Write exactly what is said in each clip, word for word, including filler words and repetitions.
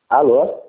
Alô?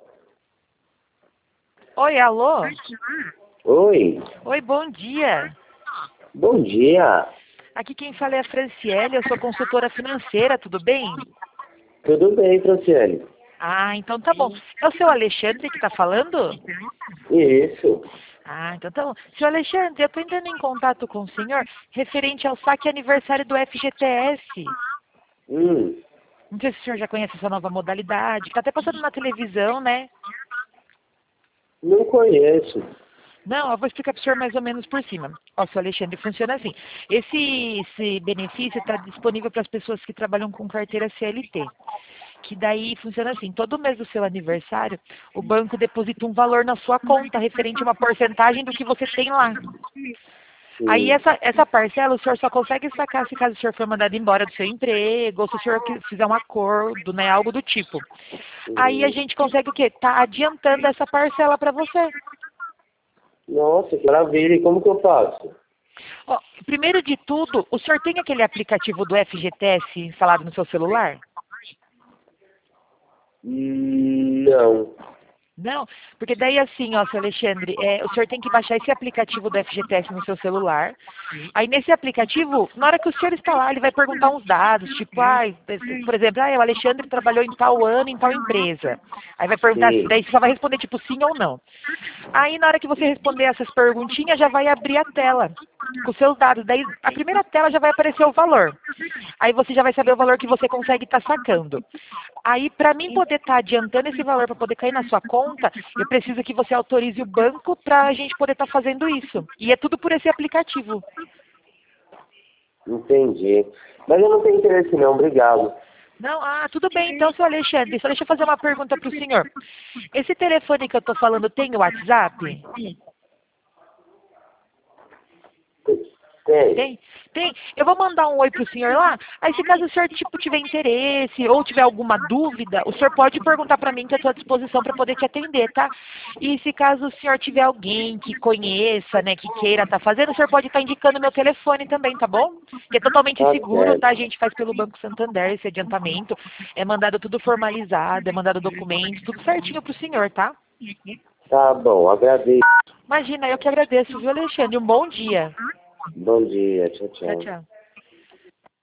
Oi, alô? Oi, Oi, bom dia. bom dia. Aqui quem fala é a Franciele, eu sou consultora financeira, tudo bem? Tudo bem, Franciele? Ah, então tá bom. É o seu Alexandre que tá falando? Isso. Ah, então tá bom. Seu Alexandre, eu tô entrando em contato com o senhor referente ao saque aniversário do F G T S. Hum, Não sei se o senhor já conhece essa nova modalidade, que tá até passando na televisão, né? não conheço. Não, eu vou explicar para o senhor mais ou menos por cima. Ó, seu Alexandre, funciona assim. Esse, esse benefício está disponível para as pessoas que trabalham com carteira C L T. Que daí funciona assim, todo mês do seu aniversário, o banco deposita um valor na sua conta, referente a uma porcentagem do que você tem lá. Aí Sim. essa, essa parcela o senhor só consegue sacar se caso o senhor for mandado embora do seu emprego, ou se o senhor que- fizer um acordo, né, algo do tipo. Aí a Uhum. gente consegue o quê? Tá adiantando essa parcela para você. Nossa, que maravilha. E como que eu faço? Ó, primeiro de tudo, o senhor tem aquele aplicativo do F G T S instalado no seu celular? Hum, não. Não? Porque daí assim, ó, seu Alexandre, é, o senhor tem que baixar esse aplicativo do F G T S no seu celular. Aí nesse aplicativo, na hora que o senhor está lá, ele vai perguntar uns dados, tipo, ah, por exemplo, ah, o Alexandre trabalhou em tal ano, em tal empresa. Aí vai perguntar, Sim. daí você só vai responder tipo sim ou não. Aí na hora que você responder essas perguntinhas, já vai abrir a tela com seus dados. Daí a primeira tela já vai aparecer o valor. Aí você já vai saber o valor que você consegue estar sacando. Aí, para mim poder estar adiantando esse valor para poder cair na sua conta, eu preciso que você autorize o banco para a gente poder estar fazendo isso. E é tudo por esse aplicativo. Entendi. Mas eu não tenho interesse não, obrigado. Não, ah, tudo bem então, seu Alexandre. Só deixa eu fazer uma pergunta para o senhor. Esse telefone que eu estou falando tem o WhatsApp? Tem. Tem? Tem. Eu vou mandar um oi pro senhor lá. Aí, se caso o senhor tipo, tiver interesse ou tiver alguma dúvida, o senhor pode perguntar para mim que eu estou à disposição para poder te atender, tá? E se caso o senhor tiver alguém que conheça, né, que queira estar fazendo, o senhor pode estar indicando meu telefone também, tá bom? Que é totalmente Tá seguro, tá? A certo. gente faz pelo Banco Santander esse adiantamento. É mandado tudo formalizado, é mandado documentos, tudo certinho pro senhor, tá? Tá bom, agradeço. Imagina, eu que agradeço, viu, Alexandre? Um bom dia. Bom dia, tchau, Tchau, tchau. tchau.